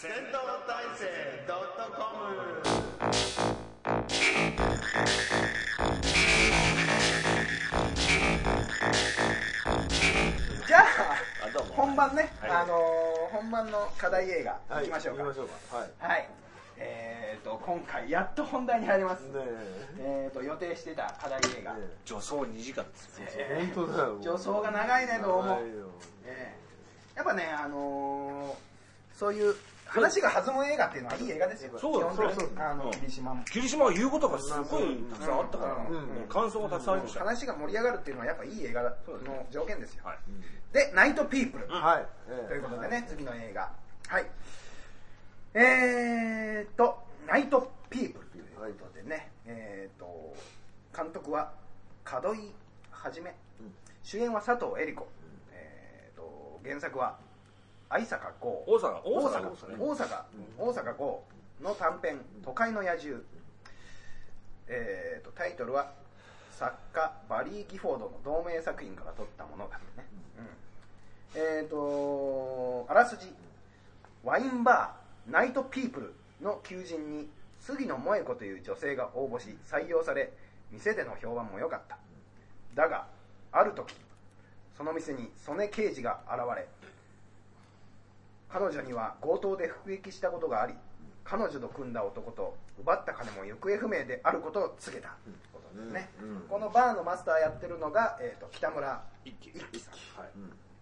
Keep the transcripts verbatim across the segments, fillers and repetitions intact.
戦闘体制 .com。 じゃあ本番ね、はい、あのー、本番の課題映画いきましょうか。 はい、行きましょうか。はい。 はい。えーと今回やっと本題に入ります。ねえーと予定してた課題映画。ね、 助走にじかんですよね。 えー、本当だよ。 助走が長いねどうも。えー、やっぱねあのー、そういう話が弾む映画っていうのはいい映画ですよ。 そうそうそう。 あの霧島も。 霧島は言うことがすごいたくさんあったから、うんうん、感想がたくさんありました。 話が盛り上がるっていうのはやっぱいい映画の条件ですよ。はい、で、ナイトピープル、はい、ということでね、次の映画。はい。えーと、ナイトピープルということでね、えーと、監督は門井はじめ、主演は佐藤恵理子、えーと、原作は相坂剛、 大阪大阪大阪大阪剛の短編都会の野獣、えーとタイトルは作家バリー・ギフォードの同名作品から取ったものだね、うん、えーとあらすじ、ワインバーナイトピープルの求人に杉野萌子という女性が応募し採用され、店での評判も良かった。だがある時その店に曽根刑事が現れ、彼女には強盗で服役したことがあり、彼女と組んだ男と奪った金も行方不明であることを告げた、うん、ことですね、うんうん、このバーのマスターやってるのが、えー、と北村一輝さん、はい、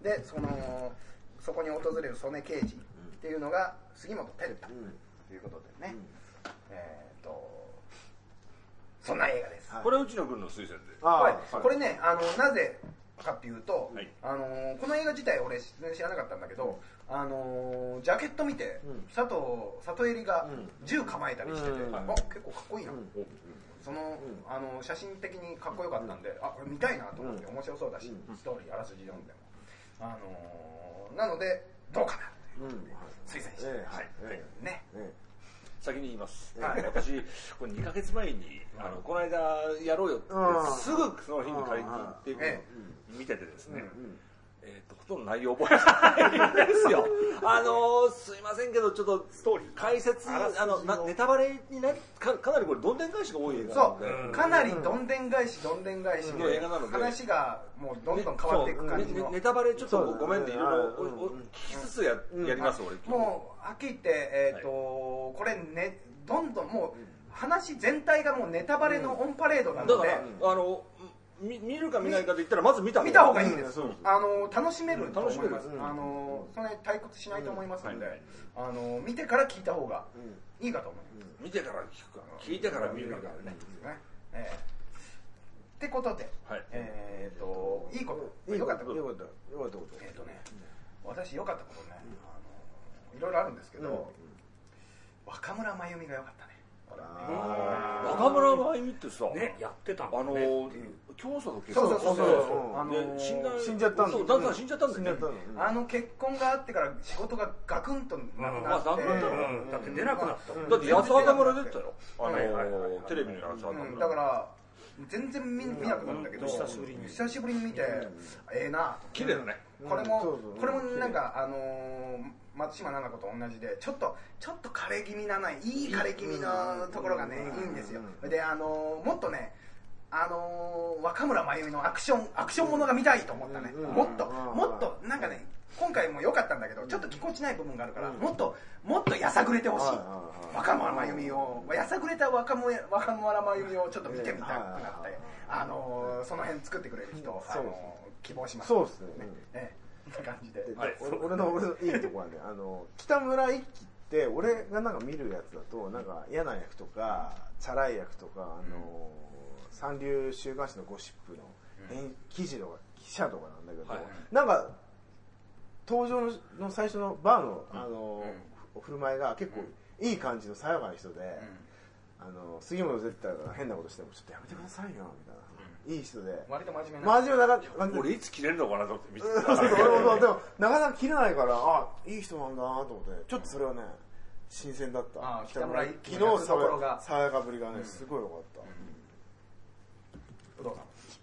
でそのそこに訪れる曽根刑事っていうのが杉本照太、うん、ということでね、うん、えー、とそんな映画です、 はい、これはうちの軍の推薦で、 はいはい、これねあのなぜかっていうと、はい、あのー、この映画自体俺全然知らなかったんだけど、うん、あのー、ジャケット見て、うん、佐藤佐藤恵里が銃構えたりしてて、うん、あ結構かっこいいな、うん、その、うん、あのー、写真的にかっこよかったんで、うん、あこれ見たいなと思って、面白そうだし、うん、ストーリーあらすじ読んでも、あのー、なのでどうかなっていう、うん、推薦して、えー、はい、えー、ね、えー先に言います、はい、私これにかげつまえにあのこの間やろうよってすぐその日に借りに行って見ててですね、うんうん、えー、とほとんど内容覚えてないんですよ。あのー、すいませんけどちょっとストーリー解説あのなネタバレになり か, かなりこれどんでん返しが多い映画なので、 そうかなりどんでん返しどんでん返しの映画なので話がもうどんどん変わっていく感じの、 ね、ネタバレちょっとごめんっていろいろ聞きつつ や,、うん、やります、うん、俺もうはっきり言って、えーとはい、これねどんどんもう話全体がもうネタバレのオンパレードなので、うん、だからあの見るか見ないかで言ったらまず見た見た方がいいんです、うん、あの楽しめると思います、うん、あのそんなに退屈しないと思いますので、うんはい、あの見てから聞いた方がいいかと思います、 うん、見てから聞くか聞いてから見るからね、 うん、えー、ってことで、はい、えーといいこと良かったこと良かったことえーとね、私良かったことね、あのいろいろあるんですけど、うん、若村真由美が良かったね。 若村真由美ってさ、 ね、やってたあの教祖の結婚、そうそうそうそう、 あの死んじゃったんだ。 そう、だんだん死んじゃったんだよね。 あの結婚があってから仕事がガクンとなくなって、 だって出なくなった。 だって八つ墓村出てたよ。あのテレビの八つ墓村。 だから全然見なくなったけど、久しぶりに久しぶりに見てええな。 綺麗だね。 これもこれもなんかあの松島菜々子と同じでちょっとちょっと枯れ気味なないい枯れ気味のところがねいいんですよ。であのもっとねあの若村真由美のアクションアクションものが見たいと思ったね。もっともっとなんかね今回も良かったんだけどちょっとぎこちない部分があるからもっともっとやさぐれてほしい。若村真由美をやさぐれた若村若村真由美をちょっと見てみたくなってあのその辺作ってくれる人あの希望します。 そうですね。 ええな感じで、 はい、俺の俺のいいところはねあの北村一輝って俺がなんか見るやつだとなんか嫌な役とかチャラい役とかあの三流週刊誌のゴシップの記事とか記者とかなんだけど、はい、なんか登場の最初のバーのあの、うん、振る舞いが結構いい感じの爽やかな人で、うん、あの杉本絶対が変なことしてもちょっとやめてくださいよみたいな。いい人で割と真面目な真面目な感じ。 俺いつ切れるのかなと思って見てた。そうそうでもなかなか切れないからあいい人なんだなと思ってちょっとそれはね新鮮だった。 あ北村一輝の爽やかぶりがねすごい良かった。 不動産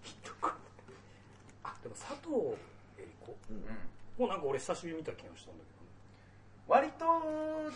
あでも佐藤恵理子もうなんか俺久しぶりに見た気がしたんだけど割とだ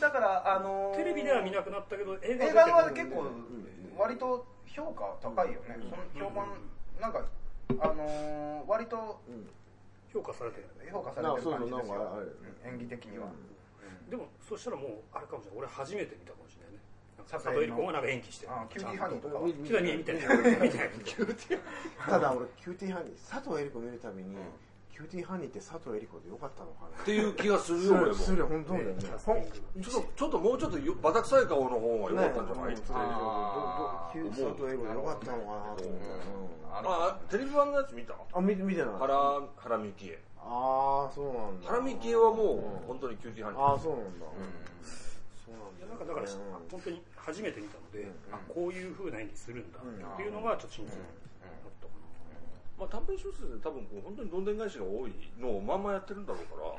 だからあのー、 テレビでは見なくなったけど映画映画は結構割と評価高いよね、その評判なんかあのー、割と評価されてる評価されてる感じですよ、演技的には。 でもそしたらもうあれかもしれない、俺初めて見たかもしれないね。佐藤恵理子がなんか演技してる。 キューティーハニーとかキューティーハニー見てないキューティーただ俺キューティーハニー佐藤恵理子見るたびに、キューティーハニーって佐藤恵理子でよかったのかなっていう気がするよ俺も。 する本当だよね。 ちょっとちょっともうちょっとバタ臭い顔の方が良かったんじゃない？ 佐藤恵理子でよかったのかなと思って。 あ、テレビ版のやつ見た？ あ、見て見てない。 原原美希恵。 ああ、そうなんだ。 原美希恵はもう本当にキューティーハニー。 ああ、そうなんだ。 なんかだから本当に初めて見たので、あ、こういう風な演技するんだっていうのがちょっと新鮮だったかな。 まあ短編小説で多分こう本当にどんでん返しが多いのをまんまやってるんだろうから、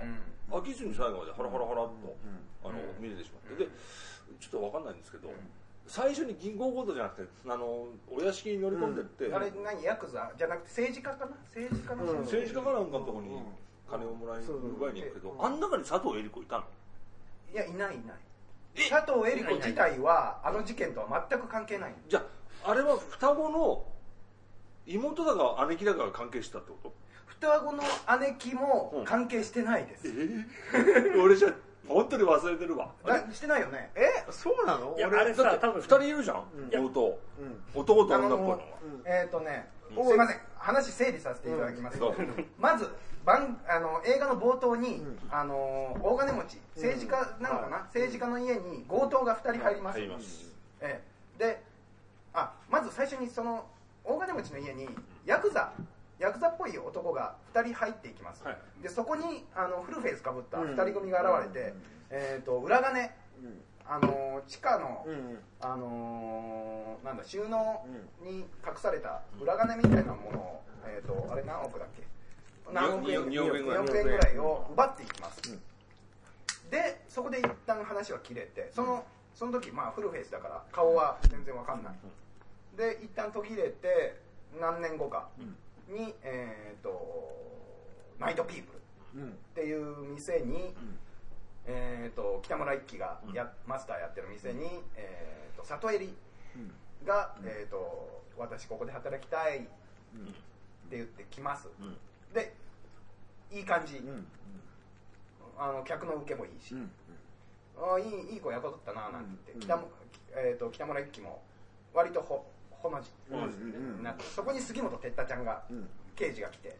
飽きずに最後までハラハラハラっとあの見れてしまって、でちょっとわかんないんですけど、最初に銀行強盗じゃなくてあのお屋敷に乗り込んでって、 あれ何ヤクザじゃなくて政治家かな、政治家の政治家かなんかのところに金をもらい奪いに行くけど、あん中に佐藤恵理子いたの？ いやいないいない。佐藤恵理子自体はあの事件とは全く関係ない。 じゃああれは双子の妹だか姉貴だかが関係したってこと？ 双子の姉貴も関係してないです。 えー、俺じゃ本当に忘れてるわ。 してないよね。 え、そうなの？ いやあれさ、多分二人いるじゃん。弟、男と女っぽいのが。 えっとね、すいません、話整理させていただきますと、まず番あの映画の冒頭に、あの大金持ち政治家なのかな、政治家の家に強盗がふたり入ります。えで、あ、まず最初にその大金持ちの家にヤクザヤクザっぽい男がふたり入っていきます。でそこにあのフルフェイスかぶったふたり組が現れて、えっと裏金、あの地下の、あのなんだ収納に隠された裏金みたいなものを、えっとあれ何億だっけ、何億円、におくえんぐらいを奪っていきます。でそこで一旦話は切れて、そのその時まあフルフェイスだから顔は全然わかんない。で一旦途切れて何年後かに、えっとナイトピープルっていう店に、えー、と北村一輝がや、うん、マスターやってる店に、えー、と里襟が、うんえーと「私ここで働きたい」って言ってきます、うん、でいい感じ、うん、あの客の受けもいいし、うん、あいいいい子雇ったななんて言って、うん 北, えー、と北村一輝も割とほほの字になって、そこに杉本哲太ちゃんが、うん、刑事が来て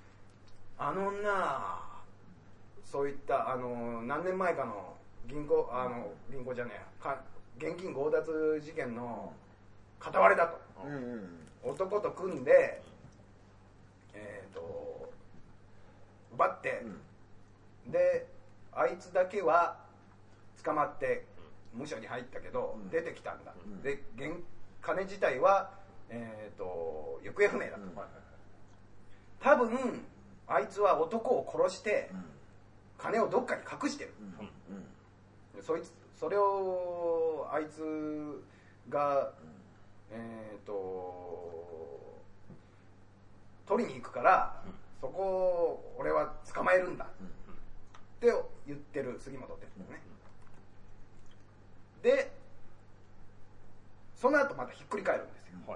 「あの女そういったあの何年前かの銀行あの銀行じゃねえか現金強奪事件の片割れだと、うんうん、男と組んで、えー、と奪って、うん、であいつだけは捕まって無所に入ったけど、うん、出てきたんだ、うん、で現金自体は、えー、と行方不明だと、うん、多分あいつは男を殺して、うん金をどっかに隠してる、うんうん、そいつそれをあいつが、えー、と取りに行くから、うん、そこを俺は捕まえるんだ、うん、って言ってる杉本哲太ね、うん、でその後またひっくり返るんですよ、はい、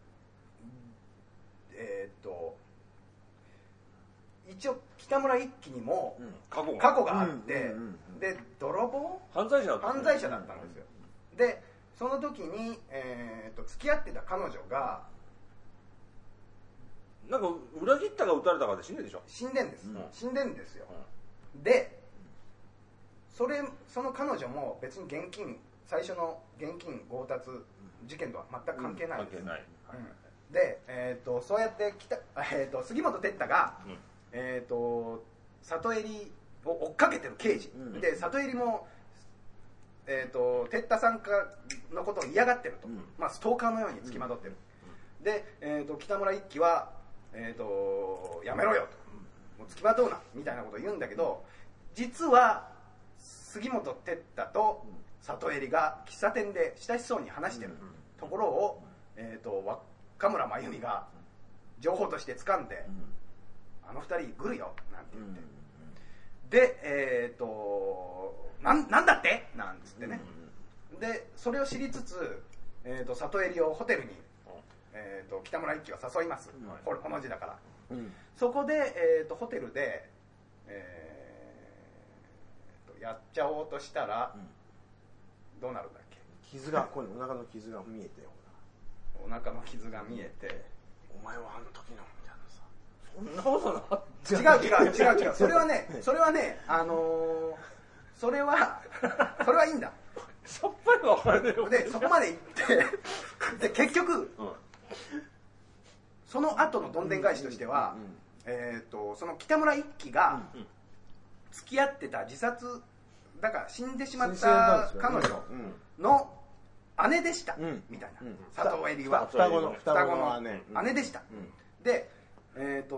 えっ、ー、と一応北村一輝にも過去 が, 過去があって、うんうんうん、で泥棒犯罪者だった、 犯罪者だったんですよ。でその時に、えー、と付き合ってた彼女がなんか裏切ったか撃たれたかで死んでんでしょ。 死んでんです、うん、死んでんですよ、うん、でそれその彼女も別に現金最初の現金強奪事件とは全く関係ないです、うん、関係ない、うん、で、えー、とそうやってきた、えー、と杉本哲太が、うんえー、と里襟を追っかけてる刑事、うん、で里襟も、えー、と哲太さんかのことを嫌がってると、うんまあ、ストーカーのようにつきまとってる、うん、で、えー、と北村一輝は、えー、とやめろよと、もうつきまとうなみたいなことを言うんだけど、実は杉本哲太と里襟が喫茶店で親しそうに話してるところを、えー、と若村真由美が情報として掴んで、あの二人来るよなんて言って、うん、で、えー、となんなんだってなんつってね、でそれを知りつつ、えー、と里襟をホテルに、えー、と北村一輝は誘います、これこの字だから、うん、そこで、えー、とホテルで、えー、とやっちゃおうとしたら、うん、どうなるんだっけ。 傷がここにお腹の傷が見えて、 お腹の傷が見えて、 お前はあの時のみたいなさ、 そんなことない。違う違う違う違う。それはね、それはね、あのー、それはそれはいいんだ。 さっぱりわからねえよ。 でそこまで行ってで結局、うん、その後のどんでん返しとしては、うんうん、えっ、ー、とその北村一輝が付き合ってた自殺だから死んでしまった彼女の姉でした、うん、みたいな、うん、里襟は双子の双子の姉でした、うん、で、えっ、ー、と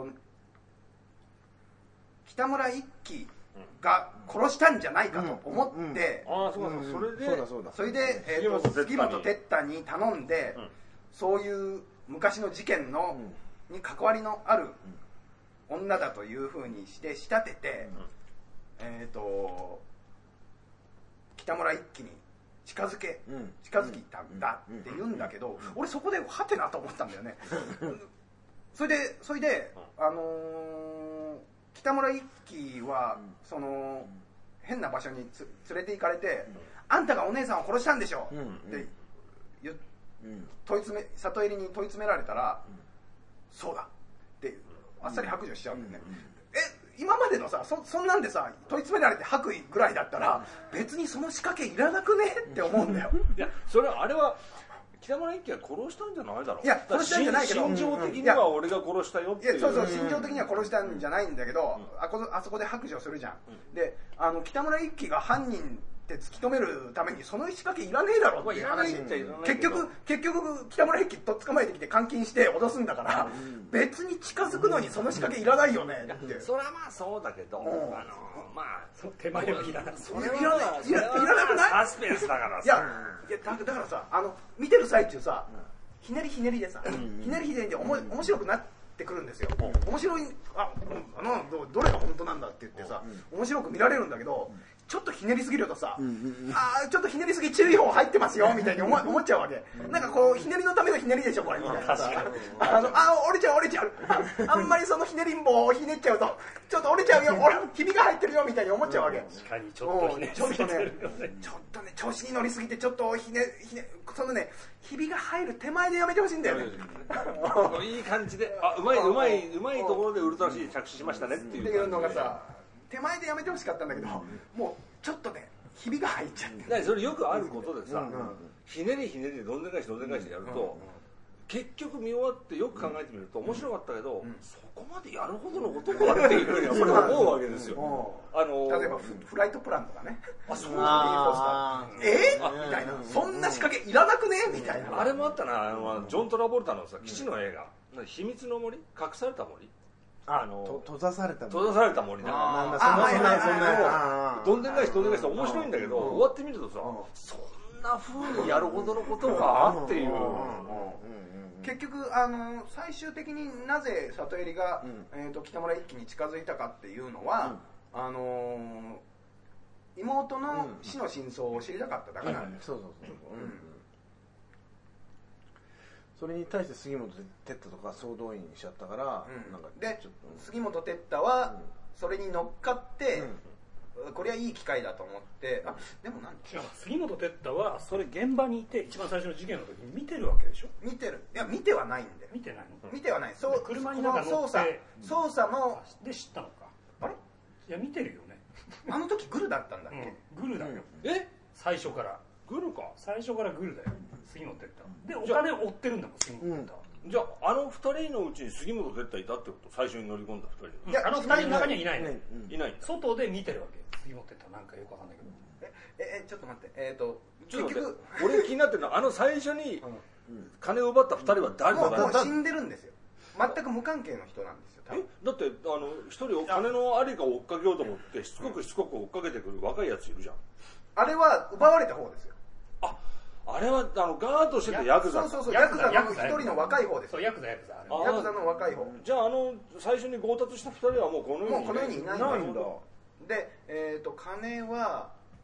北村一輝が殺したんじゃないかと思って、 ああそうだそれでそれで、えー、と杉本哲太に頼んで、うん、そういう昔の事件の、うん、に関わりのある女だというふうにして仕立てて、うん、えっ、ー、と北村一輝に近づけ、うん、近づきたんだって言うんだけど、うん、俺そこではてなと思ったんだよねそれでそれで、あのー、北村一輝は、うん、その変な場所につ連れて行かれて、うん、あんたがお姉さんを殺したんでしょ、うん、って言、うん、問い詰め里襟に問い詰められたら、うん、そうだってあっさり白状しちゃうんだよね、うんうん、え今までのさ そ, そんなんでさ問い詰められて白衣ぐらいだったら別にその仕掛けいらなくねって思うんだよいやそれはあれは北村一輝は殺したんじゃないだろう。 いや殺したんじゃないけど心情的には俺が殺したよっていう。 いやそうそう心情的には殺したんじゃないんだけど、うん、あ, こあそこで白状するじゃん、うん、であの北村一輝が犯人って突き止めるためにその仕掛けいらねえだろっていう話、まあ、結局結局北村一輝と捕まえてきて監禁して脅すんだから、うん、別に近づくのにその仕掛けいらないよねって。 それはまあそうだけど、うん、あのまあ手前をいらない。 それはいらないいらなくない？ サスペンスだからさ。 いやいや だ, だからさあの見てる最中さ、うん、ひねりひねりでさ、うん、ひねりひねりでおも面白くなってくるんですよ、うん、面白い あ, あの ど, どれが本当なんだって言ってさ、うん、面白く見られるんだけど、うんちょっとひねりすぎるとさ、うんうんうん、あちょっとひねりすぎ注意報入ってますよみたいに 思, 思っちゃうわけ。なんかこうひねりのためのひねりでしょこれみたいなさ、あのあ折れちゃう折れちゃう あ, あんまりそのひねりん棒をひねっちゃうとちょっと折れちゃうよ俺ひびが入ってるよみたいに思っちゃうわけ。 確かにちょっとひねりすぎてるよね。 ちょっとね調子に乗りすぎてちょっとひねひねそのねひびが入る手前でやめてほしいんだよねいい感じであうまいうまいうまいところでウルトラシー着手しましたねっていうっていうのがさ手前でやめてほしかったんだけど、もうちょっとねひびが入っちゃってだそれよくあることでさ、うんうん、ひねりひねりでどんでん返しどんでん返しでやると、うんうん、結局見終わってよく考えてみると面白かったけど、うん、そこまでやるほどのことかっていうふうにやっぱり思うわけですよ、 うん、あのー、例えば フ, フライトプランとかねあそうなんえー、みたいなそんな仕掛けいらなくねみたいなあれもあったなあのジョン・トラボルタのさ基地の映画秘密の森隠された森あの閉ざされた閉ざされた森だなんだそんなそんなそんなどんでん返しどんでん返しって面白いんだけど終わってみるとさそんな風にやるほどのことがっていう結局あの最終的になぜ里襟が、うんえー、と北村一輝に近づいたかっていうのは、うん、あのー、妹の死の真相を知りたかっただけなんです、 うんうん、そうそうそう、うんそれに対して杉本哲太とか総動員しちゃったから、 うん、なんかでちょっと、うん、杉本哲太はそれに乗っかって、うん、これはいい機会だと思ってあでも何違う杉本哲太はそれ現場にいて一番最初の事件の時に見てるわけでしょ。 見てるいや見てはないんで見てないの見てはないそう車になんか乗って捜査ので知ったのかあれいや見てるよねあの時グルだったんだっけ、 うん、グルだよ、 うん、え最初からグルか最初からグルだよ杉本哲太でお金を追ってるんだもん杉本哲太、 うん、じゃああのふたりのうちに杉本哲太いたってこと最初に乗り込んだふたり、 うん、いやあのふたりの中にはいないの、 うん、いないんだ外で見てるわけ杉本哲太なんかよくわかんないけどええちょっと待ってえっ、ー、と結局俺気になってるのはあの最初に金を奪ったふたりは誰だもう死んでるんですよ全く無関係の人なんですよえだってあの一人金のありかを追っかけようと思ってしつこくしつこく追っかけてくる若いやついるじゃんあれは奪われた方ですよああれはあのガードしてたヤクザそうそうそうヤクザの一人の若い方ですそうヤクザヤクザあれヤクザの若い方じゃああの最初に強奪したふたりはもうこの世にもうこの世にいないんだで、えー、と金は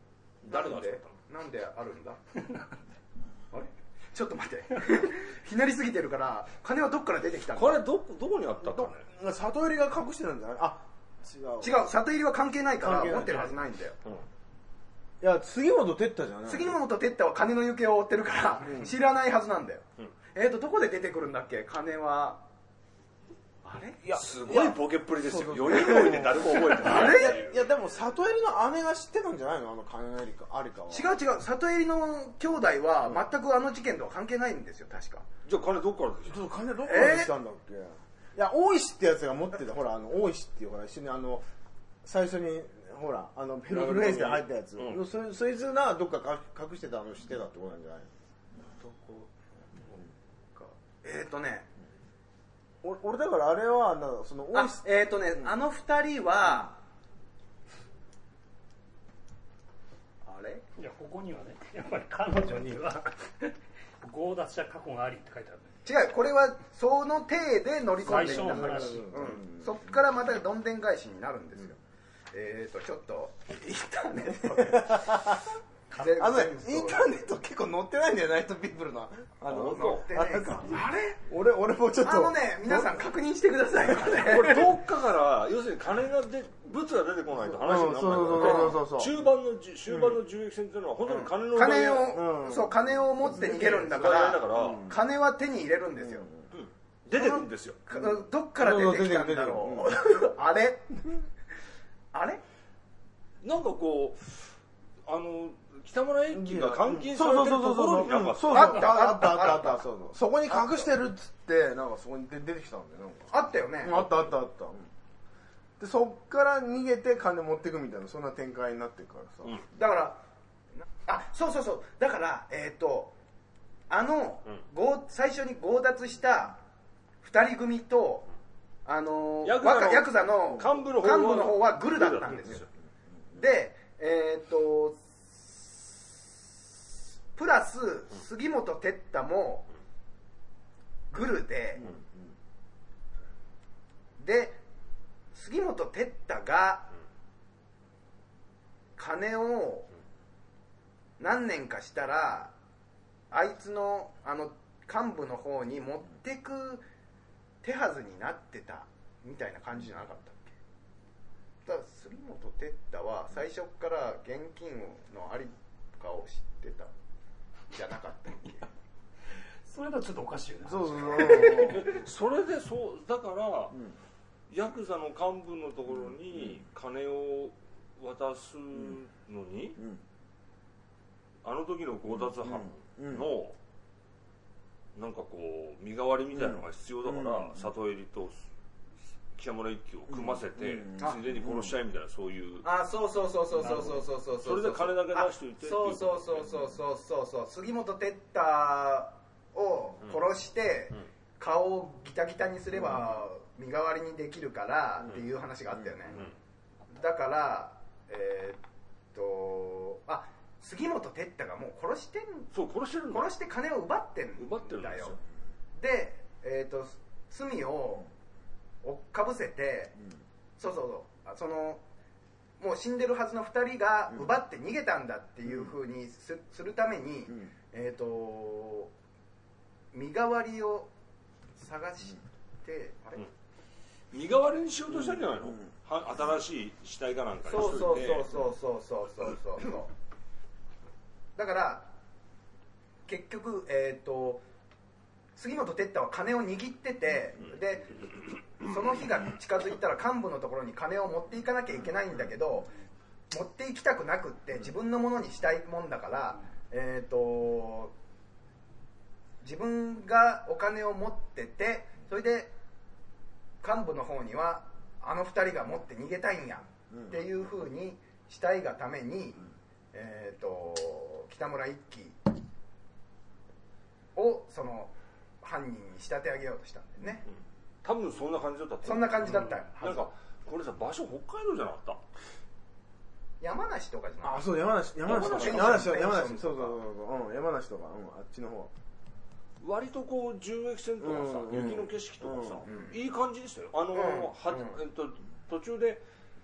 誰が集めたの？なんであるんだあれちょっと待ってひねりすぎてるから金はどっから出てきたんだ。 これどどこにあったかね。 里入りが隠してるんじゃない？あ、違う違う、里入りは関係ないから関係ない持ってるはずないんだよ、 いや杉本哲太じゃない？ 杉本哲太は金の行方を追ってるから、うん、知らないはずなんだよ、うん、えっ、ー、とどこで出てくるんだっけ金は。あれいやすごいボケっぷりですよ。よにんもいて誰も覚えてない。 あれいやでも里入りの姉が知ってるんじゃないの？あの金のありかありかは。 違う違う、里入りの兄弟は全くあの事件とは関係ないんですよ確か。 じゃあ金どっからでしょ？ 金どっから来たんだっけ、えー、いや大石ってやつが持ってた。ほらあの大石っていうほら一緒にあの最初にほらあのペロブレイズで入ったやつ、うん、そ, そいつがどっか隠してたの知ってたってことなんじゃないの？どこかえっ、ー、とね俺だからあれはなんかそのあえっ、ー、とね、うん、あの二人は、うん、あれいやここにはねやっぱり彼女には強奪した過去がありって書いてある。 違う、これはその体で乗り込んでいった話、うん、そっからまたどんでん返しになるんですよ、うん、えっ、ー、とちょっとインターネットであのね、インターネット結構載ってないんだよ、ナイトピープルのあの載ってないか。あれ俺俺もちょっとあのね、皆さん確認してくださいよね。 これ遠くから要するに金がで物が出てこないと話にならないから、中盤の終盤の銃撃戦っていうのは本当に金の金を、そう金を持って逃げるんだから、金は手に入れるんですよ。 出てくるんですよ。 どっから出てきたんだろう。あれあれなんかこうあの北村一輝が監禁されてるところになんかあったあったあったあった、そこに隠してるっつってなんかそこに出てきたんだよ。 あったよね。 あったあったあった。でそっから逃げて金持ってくみたいなそんな展開になってるからさ。 だからあそうそうそうだからえっとあの最初に強奪した二人組とあのヤクザの幹部の方はグルだったんですよ。でえっとプラス杉本哲太もグルで、で杉本哲太が金を何年かしたらあいつのあの幹部の方に持ってく手はずになってたみたいな感じじゃなかったっけ？だから杉本哲太は最初から現金のありかを知ってたじゃなかったっけ？ それだとちょっとおかしいよね。 そうそうそれでそうだから、うん、ヤクザの幹部のところに金を渡すのに、うん、あの時の強奪犯の、うん、なんかこう身代わりみたいなのが必要だから、うん、里入りと北村一輝を組ませて、うん、ついでに殺しちゃいみたいな、そういうあそうそうそうそうそうそうそうそうそれで金だけ出しておいてそうそうそうそうそうそうそう杉本哲太を殺して、うん、顔をギタギタにすれば身代わりにできるからっていう話があったよね、うんうん、だからえー、っとあ杉本哲太がもう殺してんそう殺してるんだ殺して金を奪ってんだよ。 奪ってるんですよ。 で、えー、っと罪を追っかぶせて、うん、そうそうそうそのもう死んでるはずのふたりが奪って逃げたんだっていう風に す, するために、うん、えっ、ー、と身代わりを探して、うん、あれ、 うん、身代わりにしようとしたんじゃないの、うん、は新しい死体かなんかにしといて。 そうそうそうそうそうそうそうそうだから結局えっ、ー、と杉本哲太は金を握ってて、うん、でその日が近づいたら幹部のところに金を持っていかなきゃいけないんだけど持っていきたくなくって自分のものにしたいもんだから、えーと自分がお金を持っててそれで幹部の方にはあのふたりが持って逃げたいんやっていう風にしたいがために、えーと北村一輝をその犯人に仕立て上げようとしたんだよね、 うん、多分そんな感じだったってそんな感じだったよ、 うん、なんかこれさ場所北海道じゃなかった山梨とかじゃないあそう山梨山梨とか山梨山梨そうそうそうそう、うん、山梨とか、うん、あっちの方割とこう銃撃戦とかさ、うん、雪の景色とかさ、うん、いい感じでしたよあの、うん、はえっと、途中で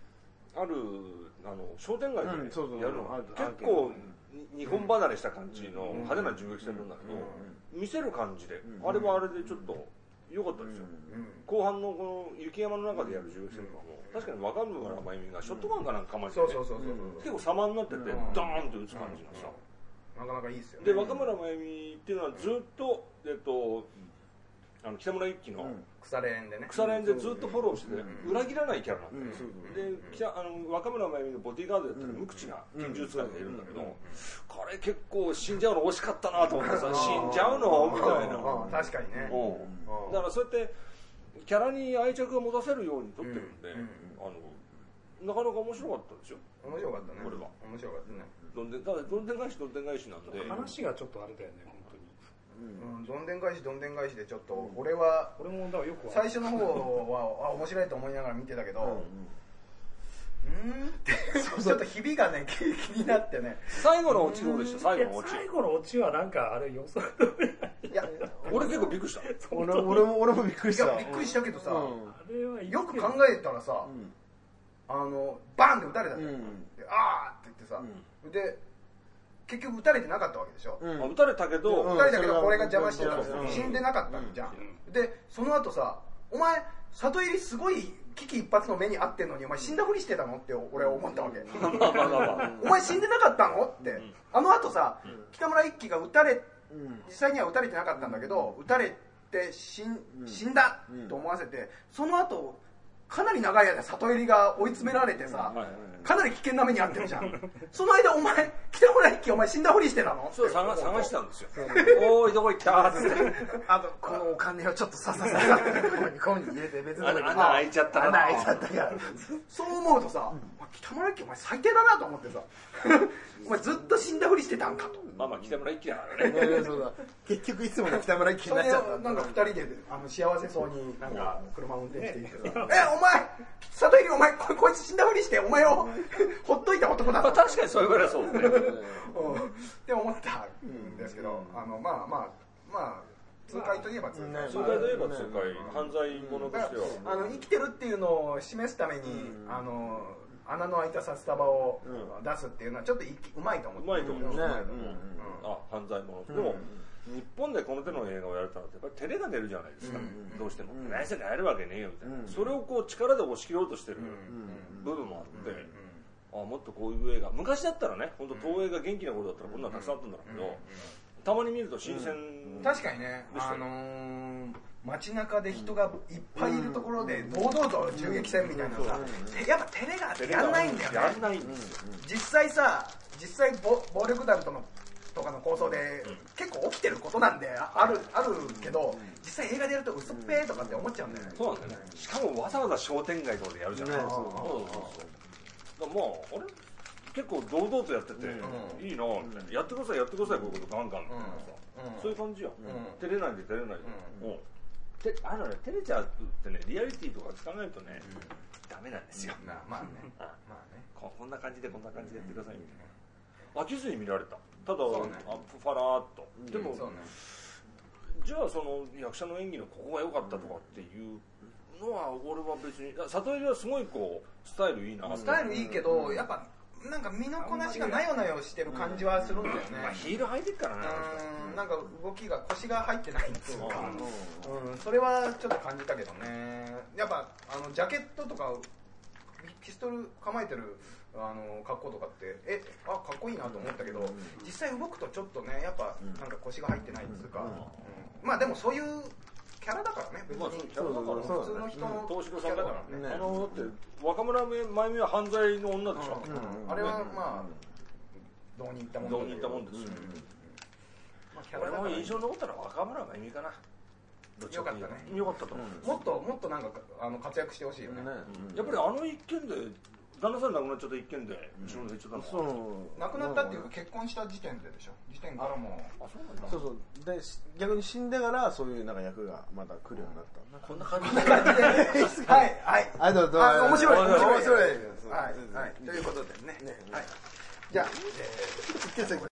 あるあの商店街でうんそうそうやるの、 ある結構日本離れした感じの派手な銃撃戦なんだけど、見せる感じで、あれはあれでちょっと良かったですよ、後半のこの雪山の中でやる銃撃戦とかも確かに若村真由美がショットガンかなんか構えてて、結構様になっててドーンと撃つ感じのさ、 なかなかいいですよね。 で若村真由美っていうのはずっと、えっと、あの北村一輝の腐れ縁でね、 腐れ縁でずっとフォローしてて裏切らないキャラなんだよ、で北あの若村真由美のボディーガードやってる無口な拳銃使いがいるんだけど、これ結構死んじゃうの惜しかったなと思ってさ、死んじゃうのみたいな、 確かにね、 だからそうやってキャラに愛着を持たせるように撮ってるんで、あのなかなか面白かったですよ。 面白かったね、 これは面白かったね。 どんでんただどんでん返しどんでん返しなんで、 話がちょっとあれだよね本当に。 うん、どんでん返しどんでん返しでちょっと俺は俺もだからよく最初の方はあ面白いと思いながら見てたけど、うんうんってちょっとひびがね気になってね。 最後のオチどうでした？最後のオチ。 最後のオチはなんかあれ予想通りいや俺結構びっくりした。 俺俺も俺もびっくりした。 いやびっくりしたけどさ、 あれはよく考えたらさ、あのバンって撃たれたじゃん、あーって言ってさ、で結局撃たれてなかったわけでしょ、 あ撃たれたけど、 撃たれたけどこれが邪魔してた、死んでなかったんじゃん、でその後さ、お前里入りすごい危機一髪の目に遭ってんのにお前死んだふりしてたのって俺は思ったわけお前死んでなかったのって、あの後さ北村一輝が撃たれ実際には撃たれてなかったんだけど、撃たれて死ん死んだと思わせて、その後かなり長い間里入りが追い詰められてさ、かなり危険な目に遭ってるじゃんその間お前北村一輝お前死んだふりしてたのそう探探したんですよおーいどこ行ったーってあとこのお金をちょっとささささってここにここに入れて別の穴開いちゃった穴開いちゃったからそう思うとさ、北村一輝お前最低だなと思ってさお前ずっと死んだふりしてたんかと。 まあまあ北村一輝だからねそうだ結局いつもの北村一輝それになっちゃったをなんかふたりであの幸せそうになんか車運転していてさ「えお前里入りお前 こ, こいつ死んだふりしてお前をほっといた男だ」 まあ確かにそういうぐらいそうねって思ったんですけど、あのまあまあまあ痛快といえば痛快、 痛快といえば痛快、犯罪者としてはあの生きてるっていうのを示すために、あの穴の開いた札束を出すっていうのはちょっとうまいと思う。 うまいと思う、 ねあ犯罪者、でも日本でこの手の映画をやれたらやっぱり照れが出るじゃないですか、どうしても何せやるわけねえよみたいな、それをこう力で押し切ろうとしてる部分もあって、あもっとこういう映画昔だったらね、本当東映が元気な頃だったらこんなのたくさんあったんだろうけど、たまに見ると新鮮、 確かにね、あのー、街中で人がいっぱいいるところで堂々と銃撃戦みたいなさ、やっぱ照れがあってやんないんだよね。 やんないんですよ。 実際さ、実際暴暴力団とのとかの構想で結構起きてることなんであるあるけど、実際映画でやると嘘っぺーとかって思っちゃうんだよね。 そうなんだよね。しかもわざわざ商店街とかでやるじゃないですか。そうそうそう。まああれ結構堂々とやってて、うん、いいなみたいな、やってくださいやってくださいこういうことガンガンみたいなさ、うん、そういう感じよ、うん、照れないで照れないで、うんうん、てあのね照れちゃうってねリアリティとか聞かないとね、うん、ダメなんですよ、まあねまあねこんな感じでこんな感じでやってくださいみたいな、飽きずに見られた、ただ、ね、あファラーっと、うん、でも、ね、じゃあその役者の演技のここが良かったとかっていうのは俺は別に、里入りはすごいこうスタイルいいな、 スタイルいいけどやっぱなんか身のこなしがなよなよしてる感じはするんだよね、 うんまあ、ヒール履いてるからね、 うんなんか動きが腰が入ってないっていうか、うん、それはちょっと感じたけどね。やっぱあのジャケットとかピストル構えてるあの格好とかってえあかっこいいなと思ったけど、実際動くとちょっとねやっぱなんか腰が入ってないっていうか、うんうん、まあでもそういうキャラだからね、別に、まあ、キャラだから普通の人の東芝さんだからね、あのだって若村真由美は犯罪の女でしょ、 うんうん、あれはまあどうにいったもんどうにいったもんですよ、まあ、俺も印象に残ったのは若村真由美かな。 よかったね、 よかったと思う、 もっともっとなんかあの活躍してほしいよね、 やっぱりあの一件で旦那さん亡くなっちゃった一件で後ろで言っちゃったの、 亡くなったっていうか結婚した時点ででしょ、時点からもう、 あそうなんだ、 そうそうで逆に死んでからそういうなんか役がまた来るようになった、 こんな感じではいはいはいどうぞ面白い面白い面白いはいはいということでね、はいじゃあえー